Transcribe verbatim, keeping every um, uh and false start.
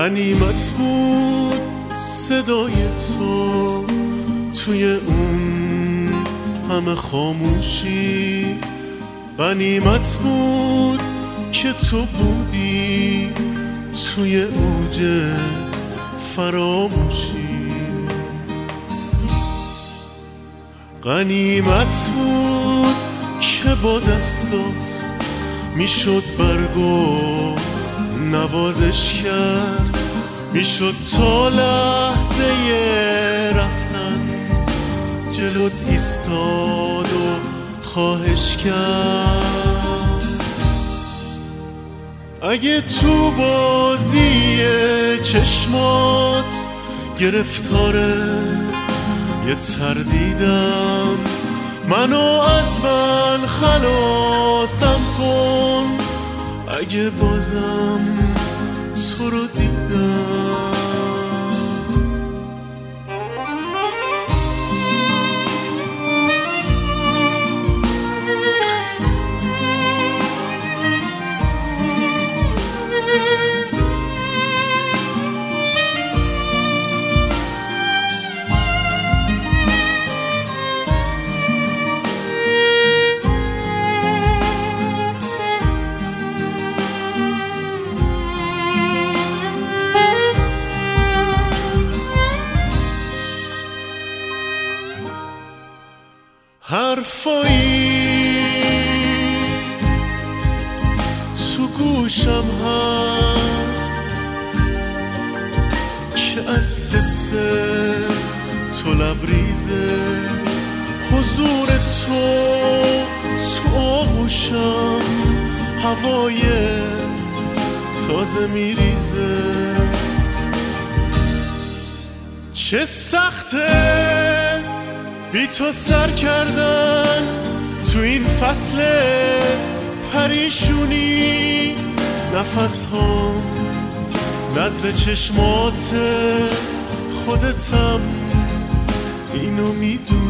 غنیمت بود صدای تو توی اون همه خاموشی، غنیمت بود که تو بودی توی اوج فراموشی، غنیمت بود که با دستات میشد برگو نوازش کرد، میشد تا لحظه رفتن جلوت ایستاد و خواهش کرد. اگه تو بازی چشمات گرفتاره یه تردیدم، منو از من خلاصم کن اگه بازم تو رو دیدم. حرفایی تو گوشم هست که از حس تو لبریزه، حضور تو تو آغوشم هوای تازه میریزه. چه سخته بی تو سر کردن تو این فصل پریشونی، نفس ها نظر چشمات خودتم اینو میدونی.